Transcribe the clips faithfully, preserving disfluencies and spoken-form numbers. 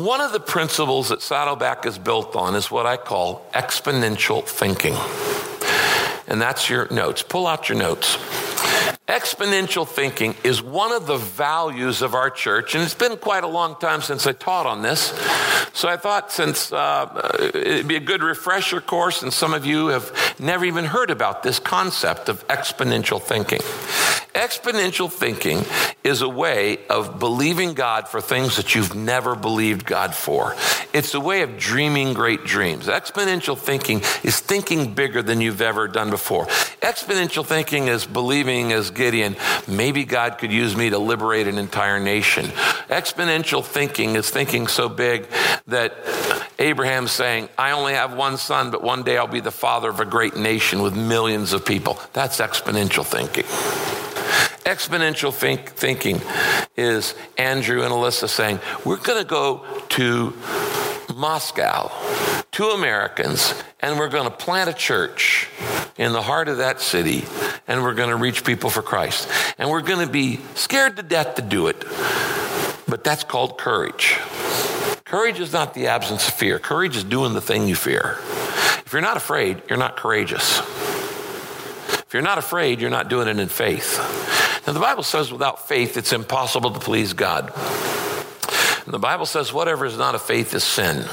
One of the principles that Saddleback is built on is what I call exponential thinking. And that's your notes. Pull out your notes. Exponential thinking is one of the values of our church, and it's been quite a long time since I taught on this. So I thought since uh, it'd be a good refresher course, and some of you have never even heard about this concept of exponential thinking. Exponential thinking is a way of believing God for things that you've never believed God for. It's a way of dreaming great dreams. Exponential thinking is thinking bigger than you've ever done before. Exponential thinking is believing, as Gideon, maybe God could use me to liberate an entire nation. Exponential thinking is thinking so big that Abraham's saying, I only have one son, but one day I'll be the father of a great nation with millions of people. That's exponential thinking. Exponential think, thinking is Andrew and Alyssa saying, we're going to go to Moscow, two Americans, and we're going to plant a church in the heart of that city, and we're going to reach people for Christ. And we're going to be scared to death to do it, but that's called courage. Courage is not the absence of fear. Courage is doing the thing you fear. If you're not afraid, you're not courageous. If you're not afraid, you're not doing it in faith. Now, the Bible says without faith, it's impossible to please God. And the Bible says whatever is not of faith is sin.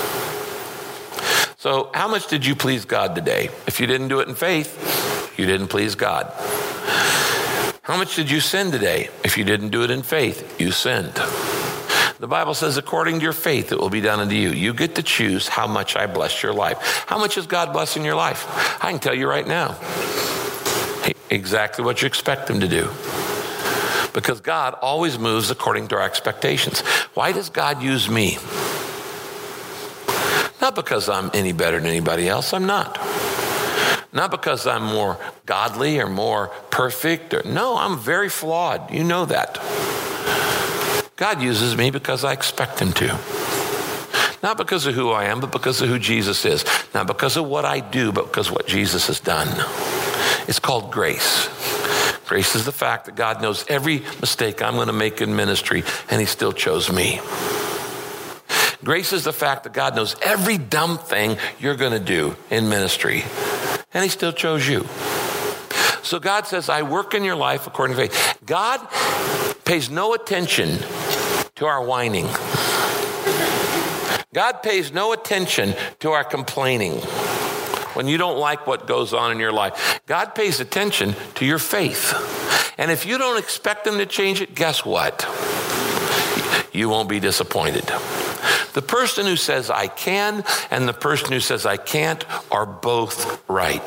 So how much did you please God today? If you didn't do it in faith, you didn't please God. How much did you sin today? If you didn't do it in faith, you sinned. The Bible says, according to your faith, it will be done unto you. You get to choose how much I bless your life. How much is God blessing your life? I can tell you right now. Exactly what you expect him to do. Because God always moves according to our expectations. Why does God use me? Not because I'm any better than anybody else. I'm not. Not because I'm more godly or more perfect. Or, no, I'm very flawed. You know that. God uses me because I expect him to. Not because of who I am, but because of who Jesus is. Not because of what I do, but because of what Jesus has done. It's called grace. Grace is the fact that God knows every mistake I'm going to make in ministry, and he still chose me. Grace is the fact that God knows every dumb thing you're going to do in ministry, and he still chose you. So God says, I work in your life according to faith. God pays no attention to our whining. God pays no attention to our complaining. When you don't like what goes on in your life, God pays attention to your faith. And if you don't expect him to change it, guess what? You won't be disappointed. The person who says I can and the person who says I can't are both right.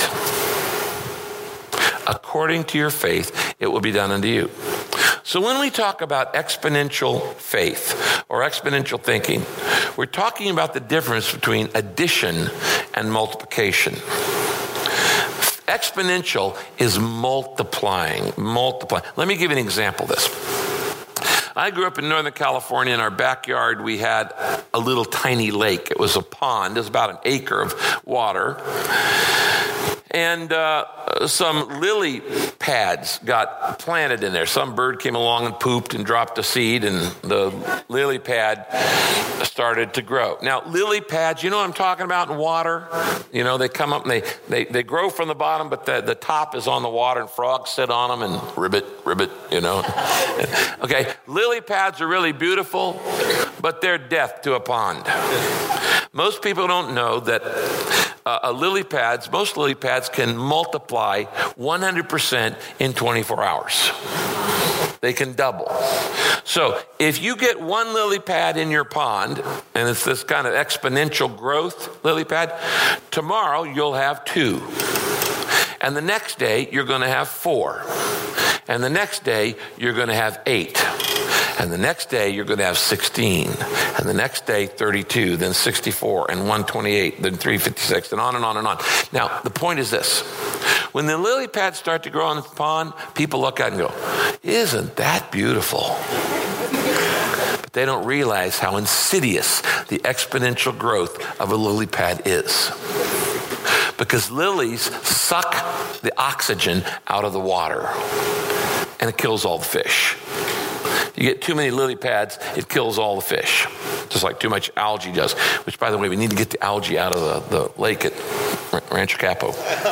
According to your faith, it will be done unto you. So when we talk about exponential faith or exponential thinking, we're talking about the difference between addition and multiplication. Exponential is multiplying, multiplying. Let me give you an example of this. I grew up in Northern California. In our backyard, we had a little tiny lake. It was a pond. It was about an acre of water. And uh, some lily pads got planted in there. Some bird came along and pooped and dropped a seed, and the lily pad started to grow. Now, lily pads, you know what I'm talking about in water? You know, they come up and they, they, they grow from the bottom, but the, the top is on the water, and frogs sit on them and ribbit, ribbit, you know. Okay, lily pads are really beautiful, but they're death to a pond. Most people don't know that uh, a lily pads, most lily pads can multiply one hundred percent in twenty-four hours. They can double. So if you get one lily pad in your pond, and it's this kind of exponential growth lily pad, tomorrow you'll have two. And the next day you're going to have four. And the next day you're going to have eight. And the next day, you're going to have sixteen. And the next day, thirty-two, then sixty-four, and one hundred twenty-eight, then three hundred fifty-six, and on and on and on. Now, the point is this. When the lily pads start to grow in the pond, people look at it and go, isn't that beautiful? But they don't realize how insidious the exponential growth of a lily pad is. Because lilies suck the oxygen out of the water, and it kills all the fish. You get too many lily pads, it kills all the fish, just like too much algae does, which, by the way, we need to get the algae out of the, the lake at Rancho Capo.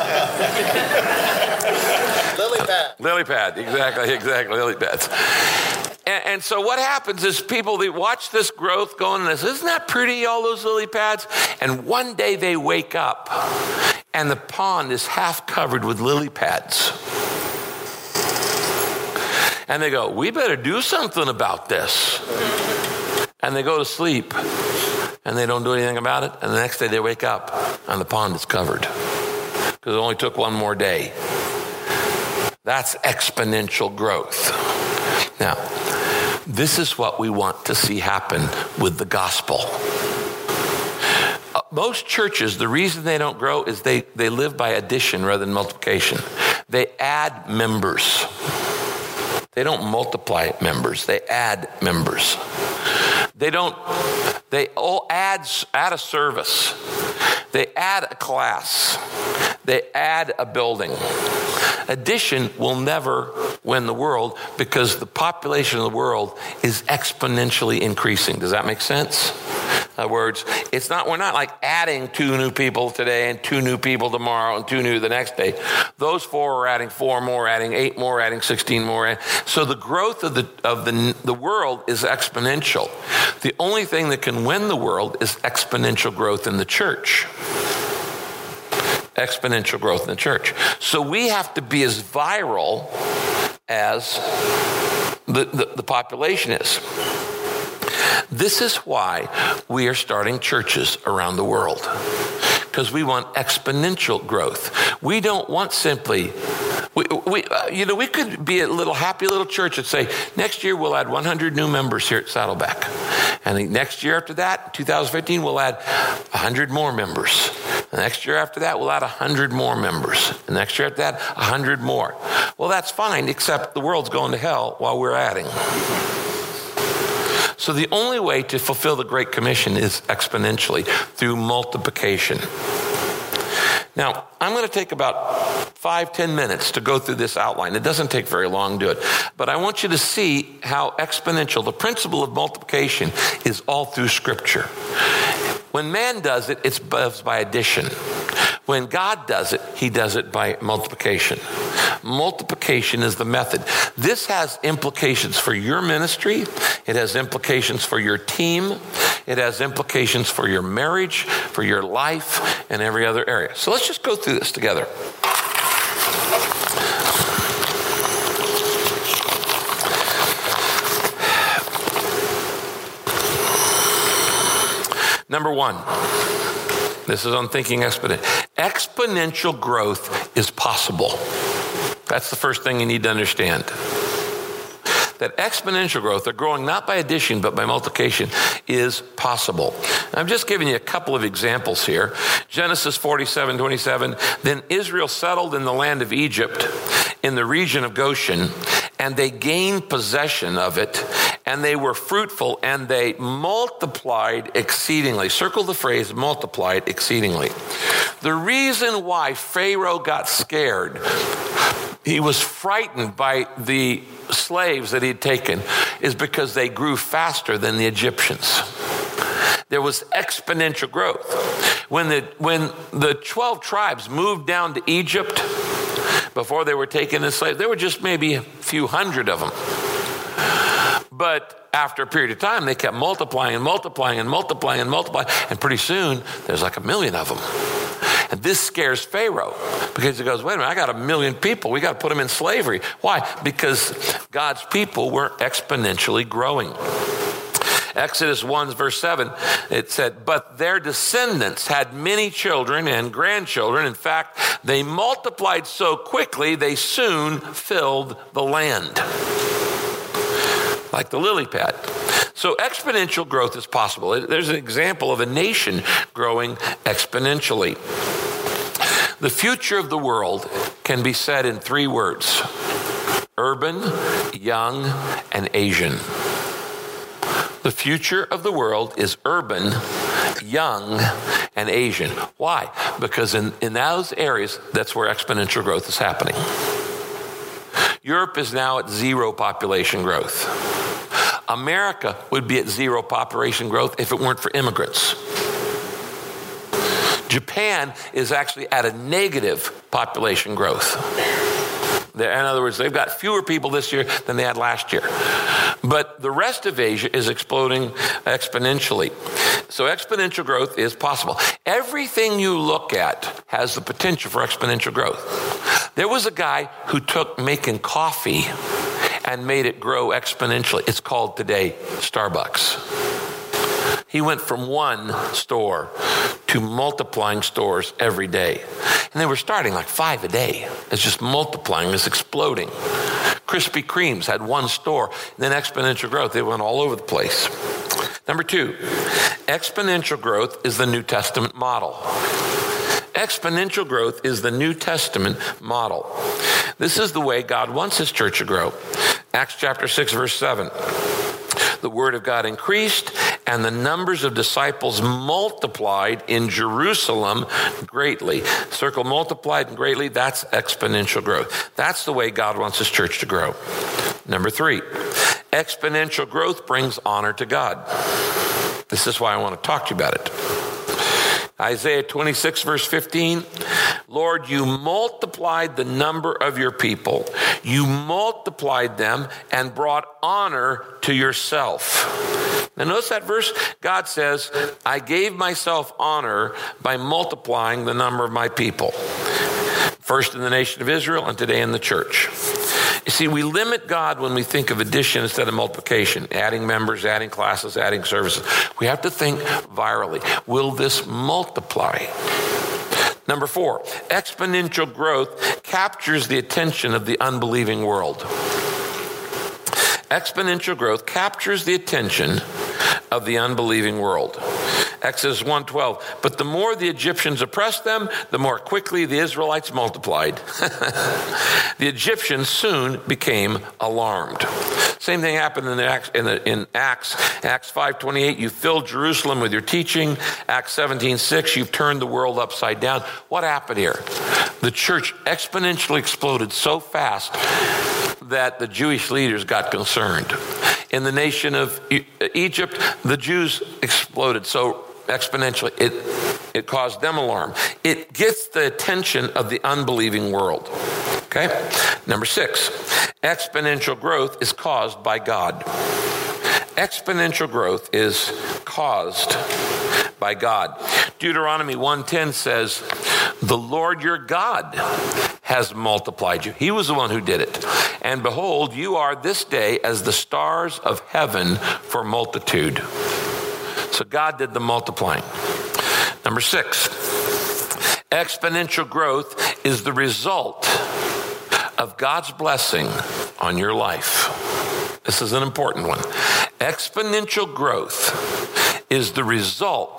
Lily pad. Lily pad, exactly, exactly, lily pads. And, and so what happens is people, they watch this growth going, and say, isn't that pretty, all those lily pads? And one day they wake up, and the pond is half covered with lily pads. And they go, we better do something about this. And they go to sleep, and they don't do anything about it. And the next day they wake up, and the pond is covered. Because it only took one more day. That's exponential growth. Now, this is what we want to see happen with the gospel. Uh, most churches, the reason they don't grow is they, they live by addition rather than multiplication. They add members. They don't multiply members. They add members. They don't, they all add, add a service. They add a class. They add a building. Addition will never win the world because the population of the world is exponentially increasing. Does that make sense? In other words, it's not, we're not like adding two new people today and two new people tomorrow and two new the next day. Those four are adding four more, adding eight more, adding sixteen more. So the growth of the of the, the world is exponential. The only thing that can win the world is exponential growth in the church. Exponential growth in the church. So we have to be as viral as the, the, the population is. This is why we are starting churches around the world, because we want exponential growth. We don't want simply, we, we uh, you know, we could be a little happy little church and say, next year we'll add one hundred new members here at Saddleback. And the next year after that, two thousand fifteen, we'll add one hundred more members. The next year after that, we'll add one hundred more members. The next year after that, one hundred more. Well, that's fine, except the world's going to hell while we're adding. So the only way to fulfill the Great Commission is exponentially, through multiplication. Now, I'm going to take about five, ten minutes to go through this outline. It doesn't take very long to do it. But I want you to see how exponential, the principle of multiplication, is all through Scripture. When man does it, it's by addition. When God does it, he does it by multiplication. Multiplication is the method. This has implications for your ministry. It has implications for your team. It has implications for your marriage, for your life, and every other area. So let's just go through this together. Number one, this is on thinking exponential. Exponential growth is possible. That's the first thing you need to understand. That exponential growth, or growing not by addition but by multiplication, is possible. I'm just giving you a couple of examples here. Genesis forty-seven twenty-seven, then Israel settled in the land of Egypt, in the region of Goshen, and they gained possession of it, and they were fruitful, and they multiplied exceedingly. Circle the phrase, multiplied exceedingly. The reason why Pharaoh got scared, he was frightened by the slaves that he'd taken, is because they grew faster than the Egyptians. There was exponential growth. When the, when the twelve tribes moved down to Egypt, before they were taken as slaves, there were just maybe a few hundred of them. But after a period of time, they kept multiplying and multiplying and multiplying and multiplying. And pretty soon, there's like a million of them. And this scares Pharaoh because he goes, wait a minute, I got a million people. We got to put them in slavery. Why? Because God's people were exponentially growing. Exodus one, verse seven, it said, but their descendants had many children and grandchildren. In fact, they multiplied so quickly, they soon filled the land. Like the lily pad. So exponential growth is possible. There's an example of a nation growing exponentially. The future of the world can be said in three words: urban, young, and Asian. The future of the world is urban, young, and Asian. Why? Because in, in those areas, that's where exponential growth is happening. Europe is now at zero population growth. America would be at zero population growth if it weren't for immigrants. Japan is actually at a negative population growth. In other words, they've got fewer people this year than they had last year. But the rest of Asia is exploding exponentially. So exponential growth is possible. Everything you look at has the potential for exponential growth. There was a guy who took making coffee and made it grow exponentially. It's called today Starbucks. He went from one store to multiplying stores every day. And they were starting like five a day. It's just multiplying, it's exploding. Krispy Kremes had one store, and then exponential growth. They went all over the place. Number two, exponential growth is the New Testament model. Exponential growth is the New Testament model. This is the way God wants his church to grow. Acts chapter six, verse seven. The word of God increased, and the numbers of disciples multiplied in Jerusalem greatly. Circle multiplied and greatly, that's exponential growth. That's the way God wants his church to grow. Number three, exponential growth brings honor to God. This is why I want to talk to you about it. Isaiah twenty-six, verse fifteen, Lord, you multiplied the number of your people. You multiplied them and brought honor to yourself. Now notice that verse. God says, I gave myself honor by multiplying the number of my people. First in the nation of Israel and today in the church. You see, we limit God when we think of addition instead of multiplication, adding members, adding classes, adding services. We have to think virally. Will this multiply? Number four, exponential growth captures the attention of the unbelieving world. Exponential growth captures the attention of the unbelieving world. Exodus one twelve, but the more the Egyptians oppressed them, the more quickly the Israelites multiplied. The Egyptians soon became alarmed. Same thing happened in, the Acts, in, the, in Acts. Acts five twenty-eight, you filled Jerusalem with your teaching. Acts seventeen six, you've turned the world upside down. What happened here? The church exponentially exploded so fast that the Jewish leaders got concerned. In the nation of Egypt, the Jews exploded so exponentially, it, it caused them alarm. It gets the attention of the unbelieving world. Okay? Number six, exponential growth is caused by God. Exponential growth is caused by God. Deuteronomy one ten says, the Lord your God has multiplied you. He was the one who did it. And behold, you are this day as the stars of heaven for multitude. So God did the multiplying. Number six, exponential growth is the result of God's blessing on your life. This is an important one. Exponential growth is the result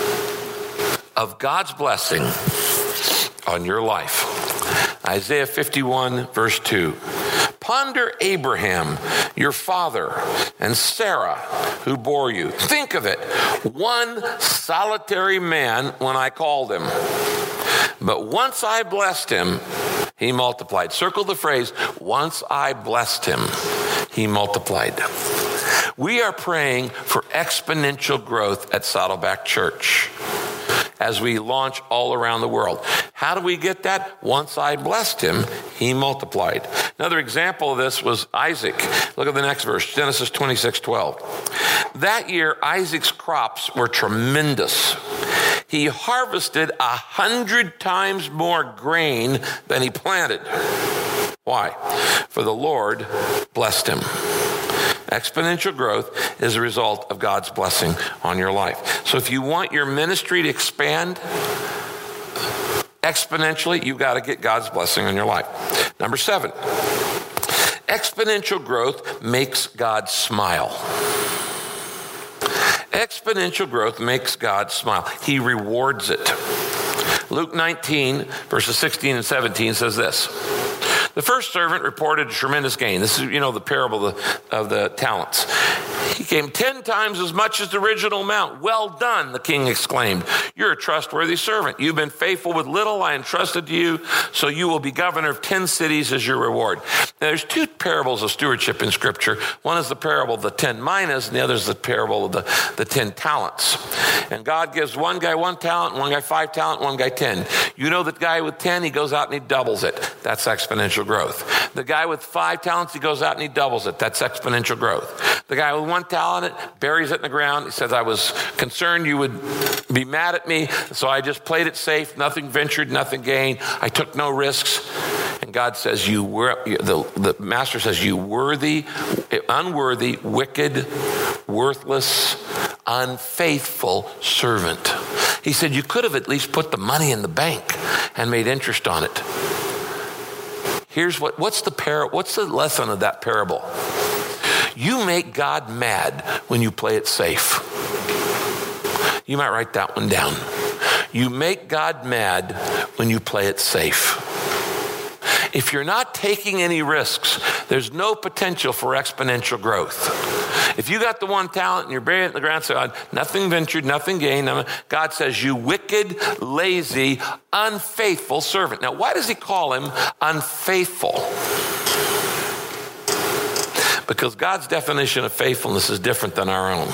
of God's blessing on your life. Isaiah fifty-one, verse two. Ponder Abraham, your father, and Sarah, who bore you. Think of it. One solitary man when I called him. But once I blessed him, he multiplied. Circle the phrase, once I blessed him, he multiplied. We are praying for exponential growth at Saddleback Church as we launch all around the world. How do we get that? Once I blessed him, he multiplied. Another example of this was Isaac. Look at the next verse, Genesis twenty-six twelve. That year, Isaac's crops were tremendous. He harvested a hundred times more grain than he planted. Why? For the Lord blessed him. Exponential growth is a result of God's blessing on your life. So if you want your ministry to expand exponentially, you've got to get God's blessing on your life. Number seven, exponential growth makes God smile. Exponential growth makes God smile. He rewards it. Luke nineteen, verses sixteen and seventeen says this. The first servant reported a tremendous gain. This is, you know, the parable of the, of the talents. He, came ten times as much as the original amount. Well done, the king exclaimed. You're a trustworthy servant. You've been faithful with little I entrusted to you, so you will be governor of ten cities as your reward. Now, there's two parables of stewardship in Scripture. One is the parable of the ten minas, and the other is the parable of the, the ten talents. And God gives one guy one talent, one guy five talent, one guy ten. You know the guy with ten, he goes out and he doubles it. That's exponential growth. The guy with five talents, he goes out and he doubles it. That's exponential growth. The guy with one talent, buries it in the ground. He says, I was concerned you would be mad at me, so I just played it safe. Nothing ventured, nothing gained. I took no risks. And God says, you were, the, the master says, you worthy, unworthy, wicked, worthless, unfaithful servant. He said, you could have at least put the money in the bank and made interest on it. Here's what, what's the par- what's the lesson of that parable? You make God mad when you play it safe. You might write that one down. You make God mad when you play it safe. If you're not taking any risks, there's no potential for exponential growth. If you got the one talent and you're buried in the ground, so nothing ventured, nothing gained, God says, you wicked, lazy, unfaithful servant. Now, why does he call him unfaithful? Because God's definition of faithfulness is different than our own.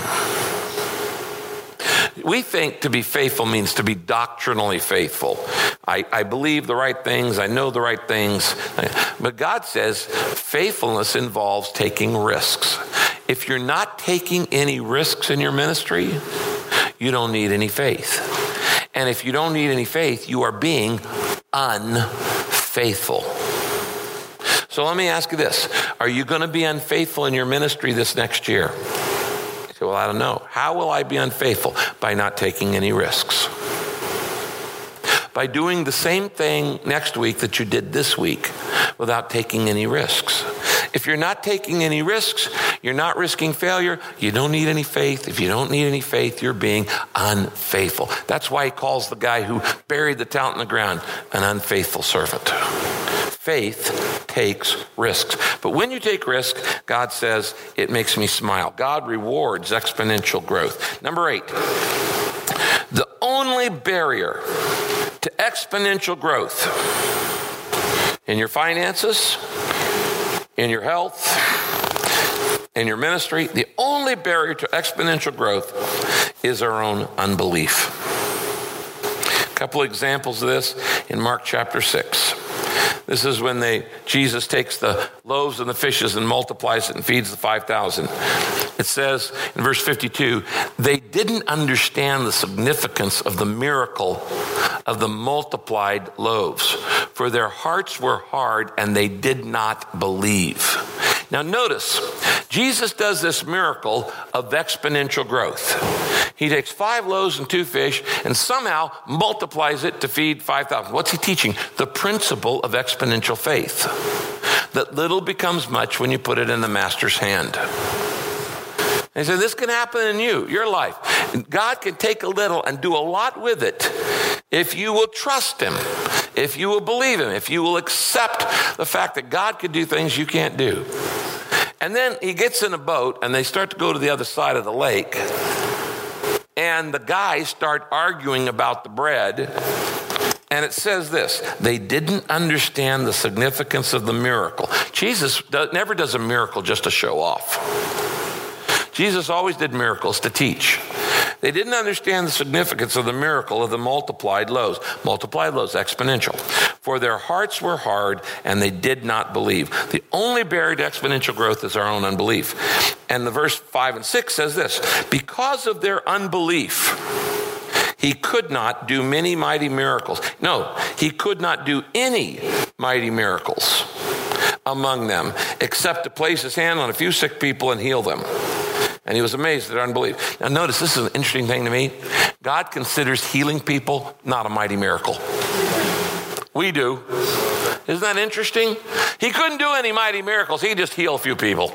We think to be faithful means to be doctrinally faithful. I, I believe the right things. I know the right things. But God says faithfulness involves taking risks. If you're not taking any risks in your ministry, you don't need any faith. And if you don't need any faith, you are being unfaithful. So let me ask you this. Are you going to be unfaithful in your ministry this next year? Well, I don't know. How will I be unfaithful? By not taking any risks. By doing the same thing next week that you did this week without taking any risks. If you're not taking any risks, you're not risking failure, you don't need any faith. If you don't need any faith, you're being unfaithful. That's why he calls the guy who buried the talent in the ground an unfaithful servant. Faith takes risks. But when you take risk, God says, it makes me smile. God rewards exponential growth. Number eight, the only barrier to exponential growth in your finances, in your health, in your ministry, the only barrier to exponential growth is our own unbelief. A couple examples of this in Mark chapter six. This is when they Jesus takes the loaves and the fishes and multiplies it and feeds the five thousand. It says in verse fifty-two, they didn't understand the significance of the miracle of the multiplied loaves, for their hearts were hard and they did not believe. Now notice, Jesus does this miracle of exponential growth. He takes five loaves and two fish and somehow multiplies it to feed five thousand. What's he teaching? The principle of exponential faith. That little becomes much when you put it in the master's hand. And he said, this can happen in you, your life. God can take a little and do a lot with it if you will trust him, if you will believe him, if you will accept the fact that God can do things you can't do. And then he gets in a boat and they start to go to the other side of the lake. And the guys start arguing about the bread. And it says this, they didn't understand the significance of the miracle. Jesus never does a miracle just to show off. Jesus always did miracles to teach. They didn't understand the significance of the miracle of the multiplied loaves. Multiplied loaves, exponential. For their hearts were hard and they did not believe. The only barrier to exponential growth is our own unbelief. And the verse five and six says this, because of their unbelief, he could not do many mighty miracles. No, he could not do any mighty miracles among them, except to place his hand on a few sick people and heal them. And he was amazed at their unbelief. Now notice, this is an interesting thing to me. God considers healing people not a mighty miracle. We do. Isn't that interesting? He couldn't do any mighty miracles. He just healed a few people.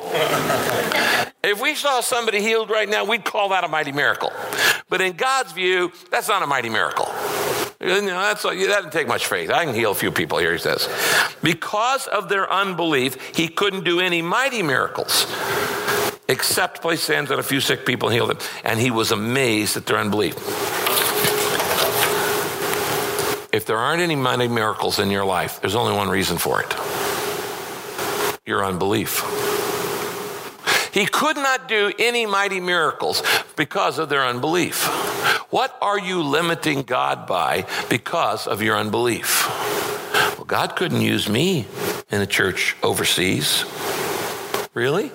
If we saw somebody healed right now, we'd call that a mighty miracle. But in God's view, that's not a mighty miracle. You know, that's, that doesn't take much faith. I can heal a few people here, he says. Because of their unbelief, he couldn't do any mighty miracles. except place hands on a few sick people and heal them. And he was amazed at their unbelief. If there aren't any mighty miracles in your life, there's only one reason for it. Your unbelief. He could not do any mighty miracles because of their unbelief. What are you limiting God by because of your unbelief? Well, God couldn't use me in a church overseas. Really?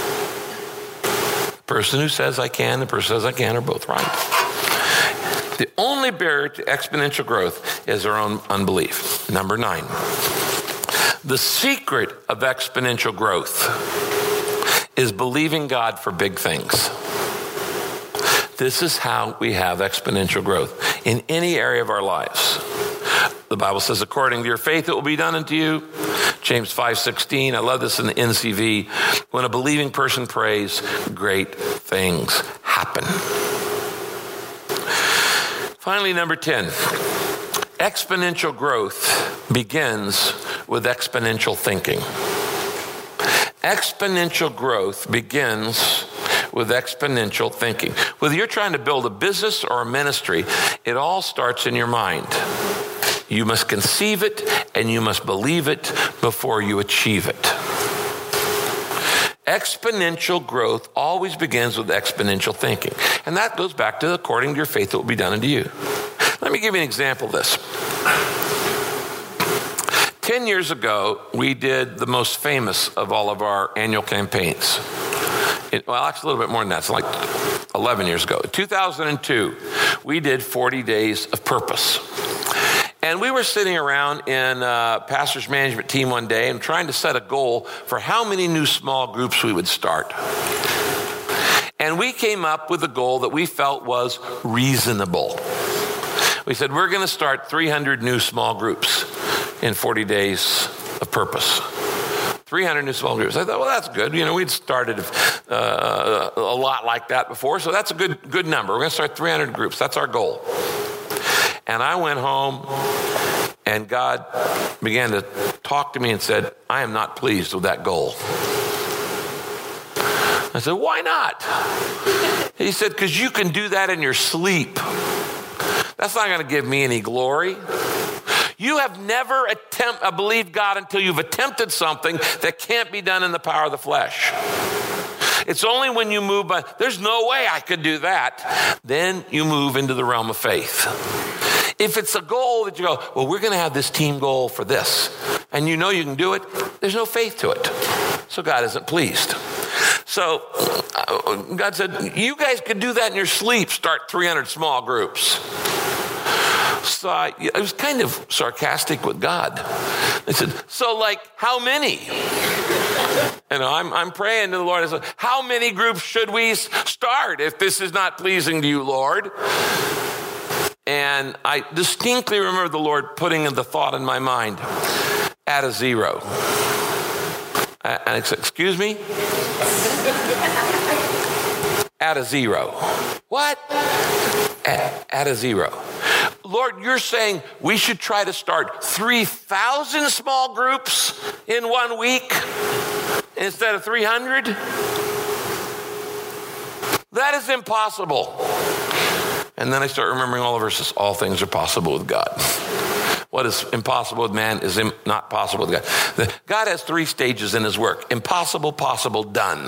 The person who says I can, the person who says I can are both right. The only barrier to exponential growth is our own unbelief. Number nine. The secret of exponential growth is believing God for big things. This is how we have exponential growth in any area of our lives. The Bible says, according to your faith, it will be done unto you. James five sixteen, I love this in the N C V. When a believing person prays, great things happen. Finally, number ten, exponential growth begins with exponential thinking. Exponential growth begins with exponential thinking. Whether you're trying to build a business or a ministry, it all starts in your mind. You must conceive it and you must believe it before you achieve it. Exponential growth always begins with exponential thinking. And that goes back to according to your faith, it will be done unto you. Let me give you an example of this. Ten years ago, we did the most famous of all of our annual campaigns. It, well, actually a little bit more than that. It's like eleven years ago. two thousand two, we did forty days of purpose. And we were sitting around in uh, pastor's management team one day and trying to set a goal for how many new small groups we would start. And we came up with a goal that we felt was reasonable. We said, we're going to start three hundred new small groups in forty days of purpose. three hundred new small groups. I thought, well, that's good. You know, we'd started uh, a lot like that before, so that's a good good number. We're going to start three hundred groups. That's our goal. And I went home, and God began to talk to me and said, I am not pleased with that goal. I said, why not? He said, because you can do that in your sleep. That's not going to give me any glory. You have never attempt, uh, believed God until you've attempted something that can't be done in the power of the flesh. It's only when you move by, there's no way I could do that. Then you move into the realm of faith. If it's a goal that you go, well, we're going to have this team goal for this, and you know you can do it, there's no faith to it. So God isn't pleased. So uh, God said, you guys could do that in your sleep, start three hundred small groups. So I, I was kind of sarcastic with God. I said, so like how many? And I'm, I'm praying to the Lord. I said, how many groups should we start if this is not pleasing to you, Lord? And I distinctly remember the Lord putting the thought in my mind, add a zero. And I said, excuse me? Add a zero. What? Add, add a zero. Lord, you're saying we should try to start three thousand small groups in one week instead of three hundred? That is impossible. And then I start remembering all the verses. All things are possible with God. What is impossible with man is not possible with God. God has three stages in his work. Impossible, possible, done.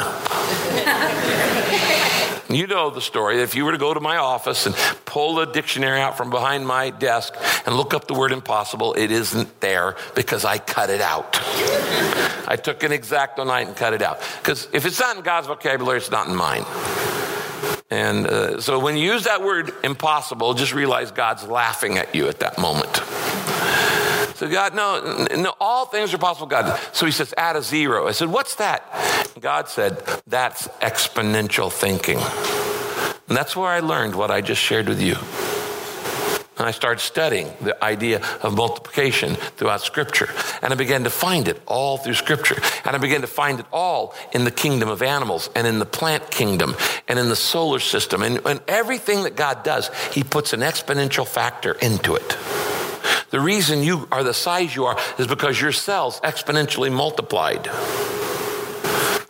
You know the story. If you were to go to my office and pull the dictionary out from behind my desk and look up the word impossible, it isn't there because I cut it out. I took an X-Acto knife and cut it out. Because if it's not in God's vocabulary, it's not in mine. And uh, so when you use that word impossible, just realize God's laughing at you at that moment. So God, no, no, all things are possible, God. So he says, add a zero. I said, what's that? God said, that's exponential thinking. And that's where I learned what I just shared with you. And I started studying the idea of multiplication throughout Scripture. And I began to find it all through Scripture. And I began to find it all in the kingdom of animals and in the plant kingdom and in the solar system. And, and everything that God does, he puts an exponential factor into it. The reason you are the size you are is because your cells exponentially multiplied.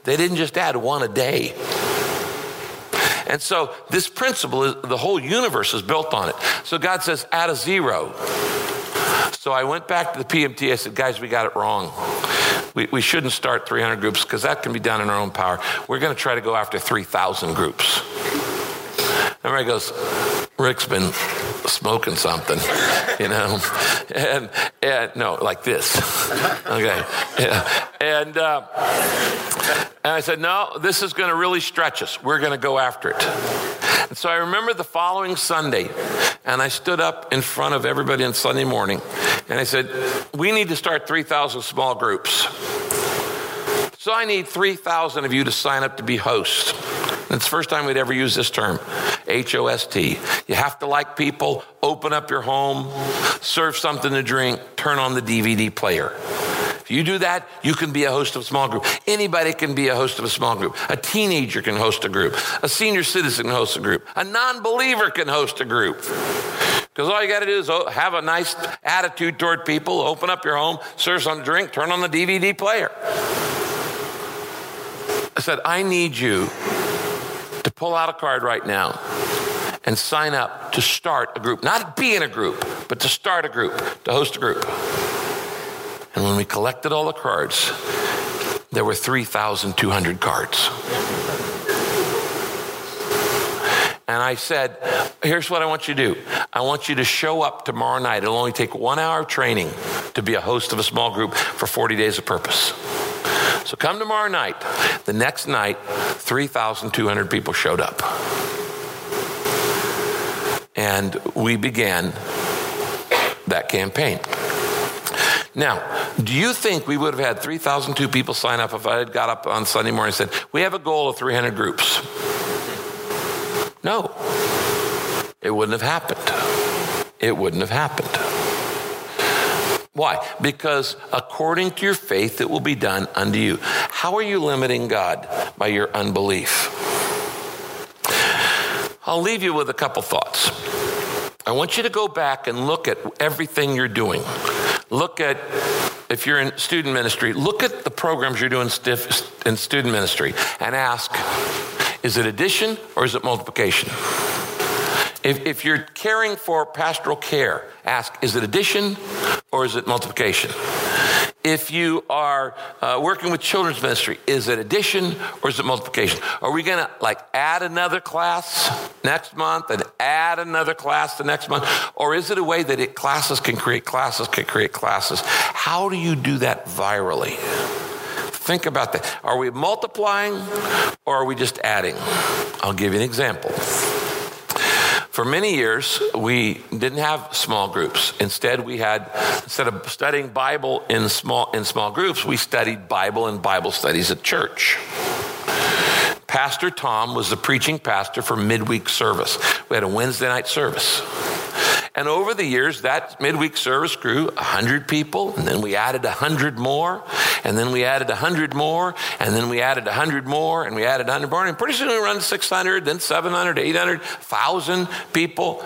They didn't just add one a day. And so this principle, is the whole universe is built on it. So God says, add a zero. So I went back to the P M T. I said, guys, we got it wrong. We, we shouldn't start three hundred groups because that can be done in our own power. We're going to try to go after three thousand groups. Everybody goes, Rick's been smoking something, you know, and, and no, like this. Okay. Yeah. And, uh, and I said, no, this is going to really stretch us. We're going to go after it. And so I remember the following Sunday, and I stood up in front of everybody on Sunday morning, and I said, we need to start three thousand small groups. So I need three thousand of you to sign up to be hosts. It's the first time we'd ever use this term, H O S T. You have to like people, open up your home, serve something to drink, turn on the D V D player. If you do that, you can be a host of a small group. Anybody can be a host of a small group. A teenager can host a group. A senior citizen can host a group. A non-believer can host a group. Because all you got to do is have a nice attitude toward people, open up your home, serve some drink, turn on the D V D player. I said, I need you to pull out a card right now and sign up to start a group. Not be in a group, but to start a group, to host a group. And when we collected all the cards, there were three thousand two hundred cards. And I said, here's what I want you to do. I want you to show up tomorrow night. It'll only take one hour of training to be a host of a small group for forty days of purpose. So come tomorrow night. The next night, three thousand two hundred people showed up. And we began that campaign. Now, do you think we would have had three thousand two people sign up if I had got up on Sunday morning and said, we have a goal of three hundred groups? No. It wouldn't have happened. It wouldn't have happened. Why? Because according to your faith, it will be done unto you. How are you limiting God? By your unbelief. I'll leave you with a couple thoughts. I want you to go back and look at everything you're doing. Look at, if you're in student ministry, look at the programs you're doing in student ministry and ask, is it addition or is it multiplication? If, if you're caring for pastoral care, ask, is it addition or is it multiplication? If you are uh, working with children's ministry, is it addition or is it multiplication? Are we going to like add another class next month and add another class the next month? Or is it a way that it, classes can create classes, can create classes? How do you do that virally? Think about that. Are we multiplying or are we just adding? I'll give you an example. For many years, we didn't have small groups. Instead, we had, instead of studying Bible in small in small groups, we studied Bible and Bible studies at church. Pastor Tom was the preaching pastor for midweek service. We had a Wednesday night service. And over the years, that midweek service grew one hundred people, and then we added one hundred more, and then we added one hundred more, and then we added one hundred more, and we added one hundred more, and pretty soon we run to six hundred, then seven hundred, eight hundred, one thousand people.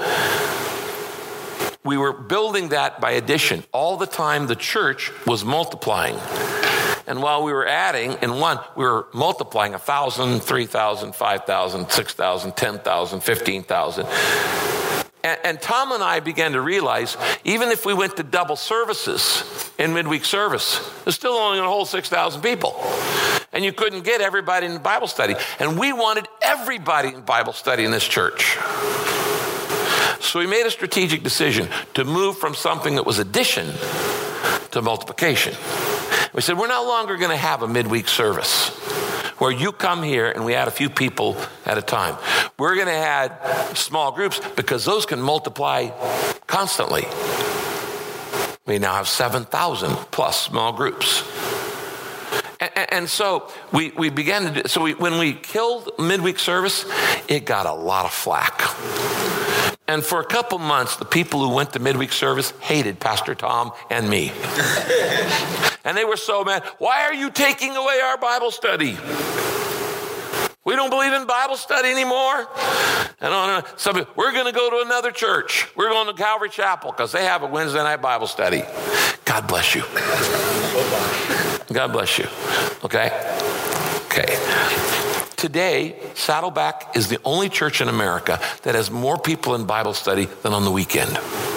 We were building that by addition. All the time, the church was multiplying. And while we were adding in one, we were multiplying one thousand, three thousand, five thousand, six thousand, ten thousand, fifteen thousand. And, and Tom and I began to realize, even if we went to double services in midweek service, there's still only a whole six thousand people. And you couldn't get everybody in the Bible study. And we wanted everybody in Bible study in this church. So we made a strategic decision to move from something that was addition to multiplication. We said, we're no longer going to have a midweek service where you come here and we add a few people at a time. We're going to add small groups because those can multiply constantly. We now have seven thousand plus small groups. And, and so we, we began to do, so we, when we killed midweek service, it got a lot of flack. And for a couple months, the people who went to midweek service hated Pastor Tom and me. And they were so mad. Why are you taking away our Bible study? We don't believe in Bible study anymore. And on a, some, we're going to go to another church. We're going to Calvary Chapel because they have a Wednesday night Bible study. God bless you. God bless you. Okay? Okay. Today, Saddleback is the only church in America that has more people in Bible study than on the weekend.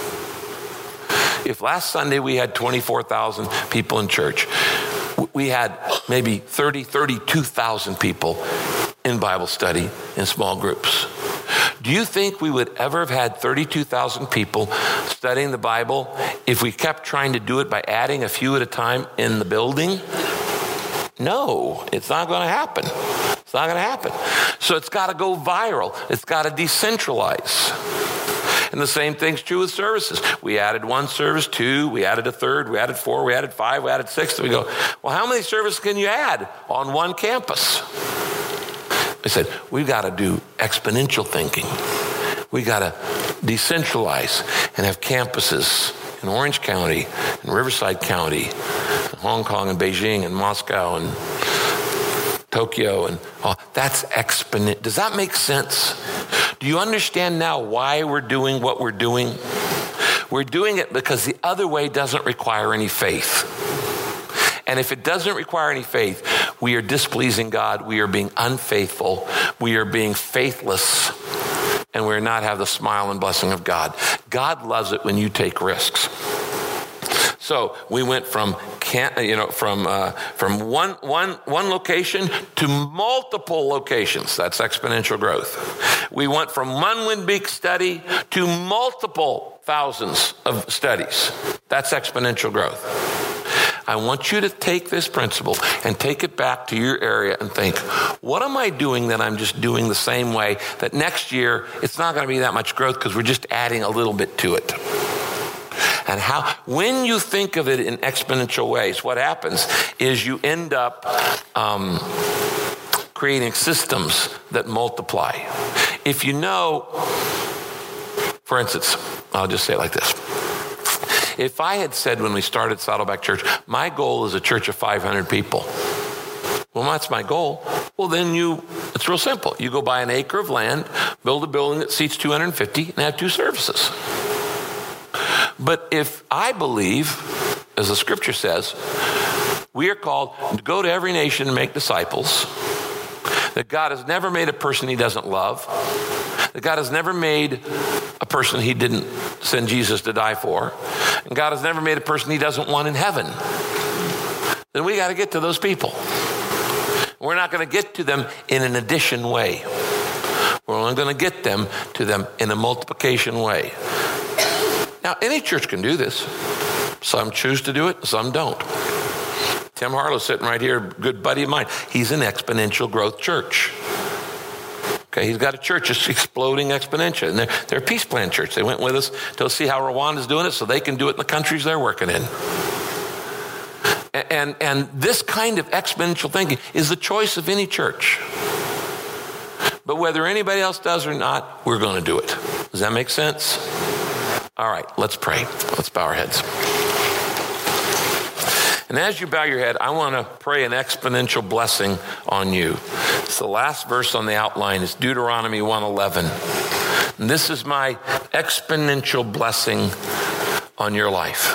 If last Sunday we had twenty-four thousand people in church, we had maybe thirty, thirty-two thousand people in Bible study in small groups. Do you think we would ever have had thirty-two thousand people studying the Bible if we kept trying to do it by adding a few at a time in the building? No, it's not going to happen. It's not going to happen. So it's got to go viral. It's got to decentralize. And the same thing's true with services. We added one service, two, we added a third, we added four, we added five, we added six. And we go, well, how many services can you add on one campus? I said, we've got to do exponential thinking. We got to decentralize and have campuses in Orange County, in Riverside County, in Hong Kong and Beijing and Moscow and Tokyo, and oh, that's exponent. Does that make sense? Do you understand now why we're doing what we're doing? We're doing it because the other way doesn't require any faith. And if it doesn't require any faith, we are displeasing God, we are being unfaithful, we are being faithless, and we're not have the smile and blessing of God. God loves it when you take risks. So we went from can, you know from uh, from one one one location to multiple locations. That's exponential growth. We went from one Windbeak study to multiple thousands of studies. That's exponential growth. I want you to take this principle and take it back to your area and think, what am I doing that I'm just doing the same way that next year it's not going to be that much growth because we're just adding a little bit to it? And how, when you think of it in exponential ways, what happens is you end up um, creating systems that multiply. If you know, for instance, I'll just say it like this. If I had said when we started Saddleback Church, my goal is a church of five hundred people. Well, that's my goal. Well, then you, it's real simple. You go buy an acre of land, build a building that seats two hundred fifty, and have two services. But if I believe, as the scripture says, we are called to go to every nation and make disciples, that God has never made a person he doesn't love, that God has never made a person he didn't send Jesus to die for, and God has never made a person he doesn't want in heaven, then we got to get to those people. We're not going to get to them in an addition way. We're only going to get them to them in a multiplication way. Now, any church can do this. Some choose to do it, some don't. Tim Harlow's sitting right here, a good buddy of mine. He's an exponential growth church. Okay, he's got a church that's exploding exponentially. And they're, they're a peace plan church. They went with us to see how Rwanda's doing it so they can do it in the countries they're working in. And, and, and this kind of exponential thinking is the choice of any church. But whether anybody else does or not, we're going to do it. Does that make sense? All right, let's pray. Let's bow our heads. And as you bow your head, I want to pray an exponential blessing on you. So the last verse on the outline is Deuteronomy one eleven. And this is my exponential blessing on your life.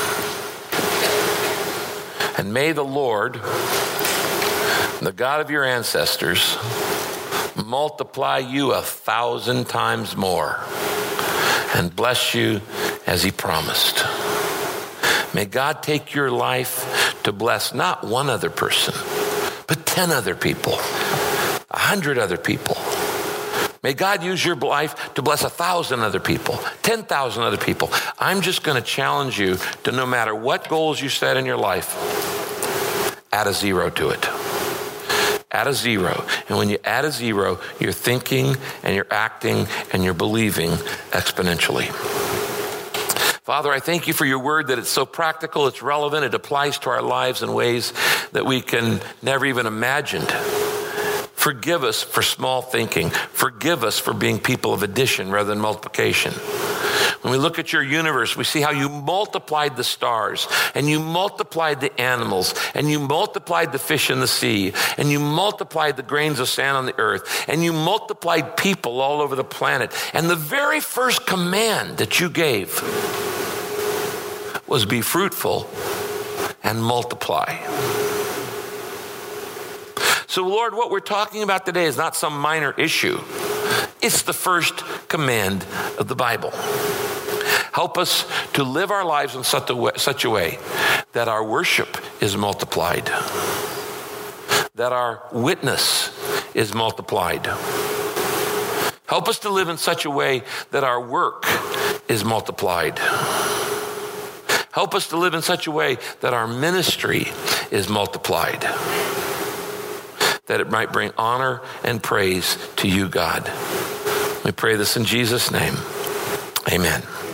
And may the Lord, the God of your ancestors, multiply you a thousand times more and bless you as he promised. May God take your life to bless not one other person, but ten other people, a hundred other people. May God use your life to bless a thousand other people, ten thousand other people. I'm just going to challenge you to, no matter what goals you set in your life, add a zero to it. Add a zero. And when you add a zero, you're thinking and you're acting and you're believing exponentially. Father, I thank you for your word, that it's so practical, it's relevant, it applies to our lives in ways that we can never even imagine. Forgive us for small thinking. Forgive us for being people of addition rather than multiplication. When we look at your universe, we see how you multiplied the stars, and you multiplied the animals, and you multiplied the fish in the sea, and you multiplied the grains of sand on the earth, and you multiplied people all over the planet. And the very first command that you gave was be fruitful and multiply. So, Lord, what we're talking about today is not some minor issue. It's the first command of the Bible. Help us to live our lives in such a way, such a way that our worship is multiplied, that our witness is multiplied. Help us to live in such a way that our work is multiplied. Help us to live in such a way that our ministry is multiplied, that it might bring honor and praise to you, God. We pray this in Jesus' name. Amen.